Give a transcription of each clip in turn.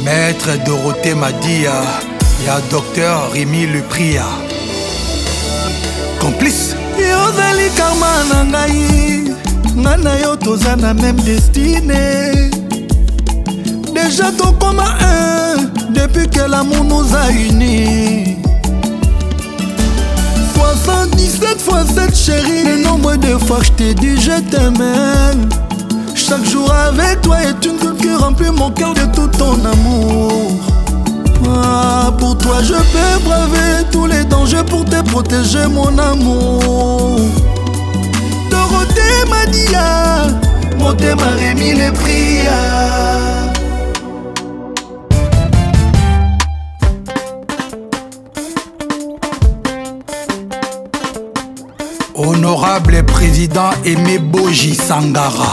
Maître Dorothée Madia, ya docteur Rémi Lepria. Complice. Yozali karma na ngai, nga na yo toza na même destinée. Déjà tokoma un, depuis que l'amour nous a unis. 77 fois 7 chérie, le nombre de fois que je t'ai dit je t'aime. Chaque jour avec toi est une goutte qui remplit mon cœur de tout ton amour. Ah, pour toi je peux braver tous les dangers pour te protéger mon amour. Dorothée Madia, Motema Rémi Lepria. Honorable président Aimé Boji Sangara,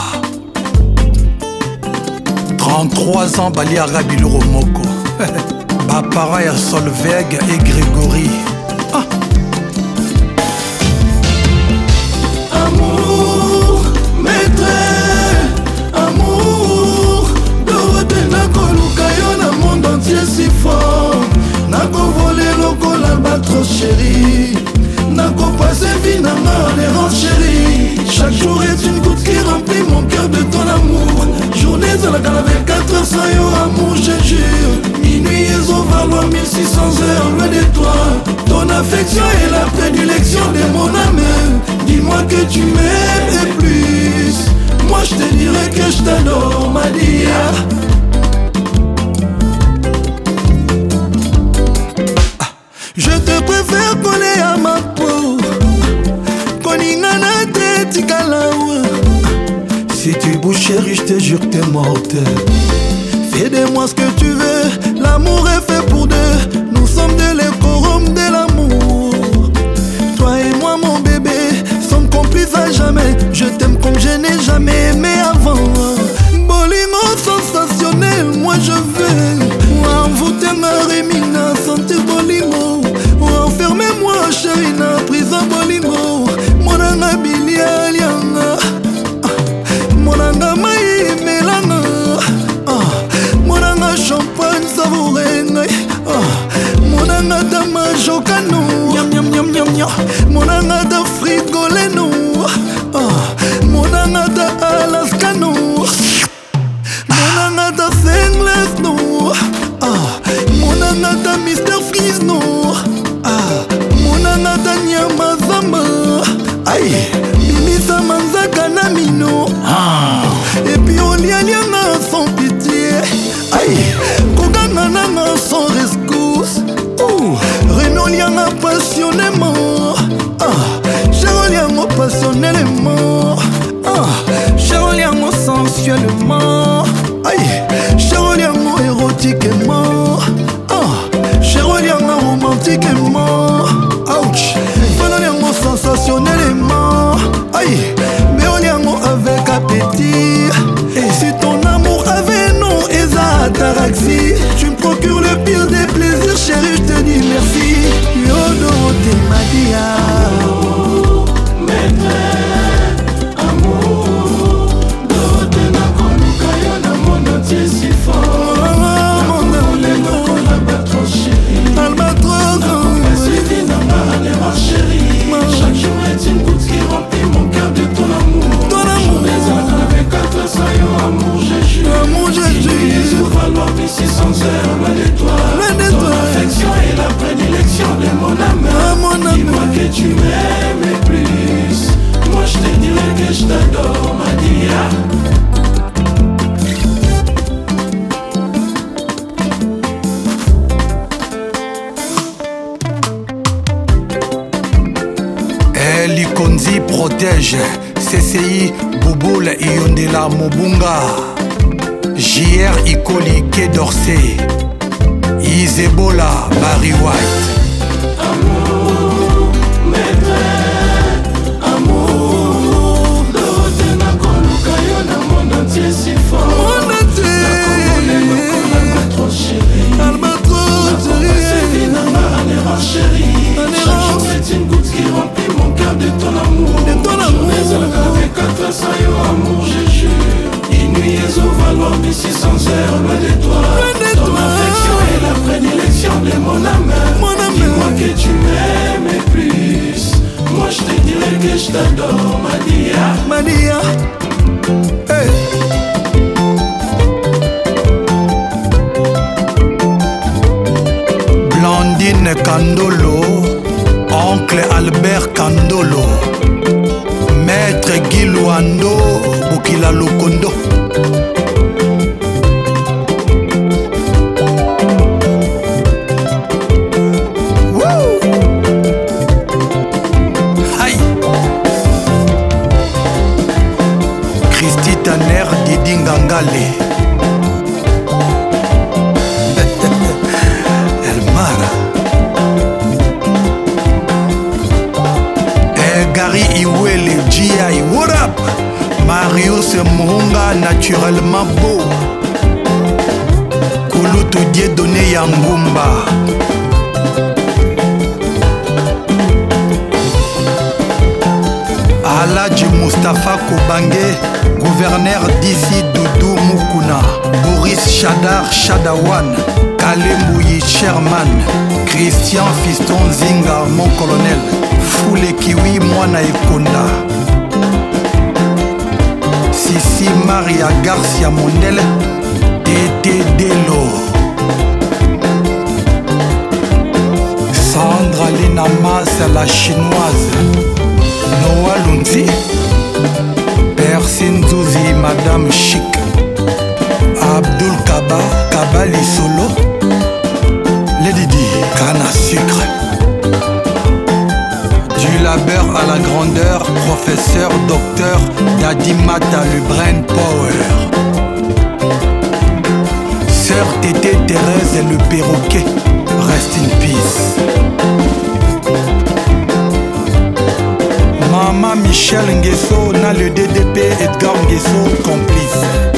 33 ans Bali Arabi Luromoko. Bapara ya Solveig et Grégory. Ah. Amour, maître, amour. Dorothée nakoluka yo na monde entier si fort. Nako voler lokola batro chérie. Nako passer vie na ma chérie. Chaque jour est une goutte qui remplit mon cœur de ton amour. Journée à la gare avec 4 heures sans yo amour, je jure. Minuit et au valoir 1600 heures loin de toi. Ton affection est la prédilection de mon âme. Dis-moi que tu m'aimes et plus. Moi je te dirai que je t'adore, Madia. Je te préfère coller à ma peau. Koningana te tikalawa. Si tu bouges chérie, je te jure que t'es morte. Fais de moi ce que tu veux. L'amour est fait pour deux. Nous sommes de l'écorum de l'amour. Toi et moi mon bébé sommes complices à jamais. Je t'aime comme je n'ai jamais aimé avant. Bolingo sensationnel, moi je veux envoûter ma Rémina, sentir bolingo. Enfermez-moi chérie na prison bolingo. Monanga Billy Alianga, monanga Maï Melanga, monanga champagne savouré. Monanga Dama Jokano, monanga da frigoleno, monanga da Alaskano, monanga da Sengles no, monanga da Mr. Freeze no, monanga da Nyamazama, aïe, Mimisa Manzaka na mino, et puis on lia sans pitié, aïe, Kogana nanga sans rescousse, Renaud lianga passionnément, Charoliango passionnellement, Charoliango sensuellement, aïe, Charoliango érotiquement, Charoliango romantiquement, ouch, Charoliango sensationnellement, aïe, Béoliango avec appétit. Et si ton amour avait non et ça ataraxie, tu me procures le pire des plaisirs, chérie, je te dis merci. Yo Dorothée Madia. Maître, amour, Dorothée nakoluka yo na monde entier si fort. Mon amour, la batro chérie. Albatros, suivi na ma chérie. Chaque jour est une goutte qui remplit mon cœur de ton amour. Ton amour. Avec 4 sans yo amour, je jure. Amour, je jure. Il faut falloir 1600 heures loin de toi. Ton affection est la prédilection de mon âme. Dis-moi que tu m'aimes et plus. Moi je te dirai que je t'adore, Madia. Likonzi protège, CCI Bouboule Yondela Mobunga, JR Ikoli Quai d'Orsay, Isebola Barry White. Amour, maître, amour, Dorothée nakoluka yo na monde entier si fort. Monde entier, Albatros chérie, Albatros chérie, Nanga chérie. Chaque jour est une goutte qui remplit mon cœur de ton amour. De ton amour. Journée à la avec 4 sans yo amour, je jure. Nuit et au valoir mort d'ici 100 heures, loin de toi. Ton affection est la prédilection de mon âme. Dis-moi que tu m'aimes plus. Moi je te dirais que je t'adore, Madia. Madia. Hey. Blandine Kandolo, oncle Albert Kandolo, maître Guy Luando, Bukila Lokondo. Christy Tanner, Didi Ngangale. Elmara. Gary Iwele, G.I. What up? Marius Mhunga, naturellement beau. Kouloutou Dieudonné Yangumba. Aladji Mustafa Koubange, gouverneur d'ici Doudou Moukouna. Boris Chadar Chadawan, Kalembouyi Sherman, Christian Fiston Zinga, mon colonel. Foule Kiwi, Mwana Ekonda. Sissi Maria Garcia Mondel, Tété Delo. Sandra Lina Mas, la chinoise. Noah Lunzi, Persine Zouzi, Madame Chic, Abdul Kaba, Kabali Solo, Lady Di, canne à sucre. Du labeur à la grandeur, professeur, docteur, Dadi Mata, le brain power. Sœur Tété Thérèse et le perroquet, rest in peace. Maman Michel Nguesso, na le DDP Edgar Nguesso, complice.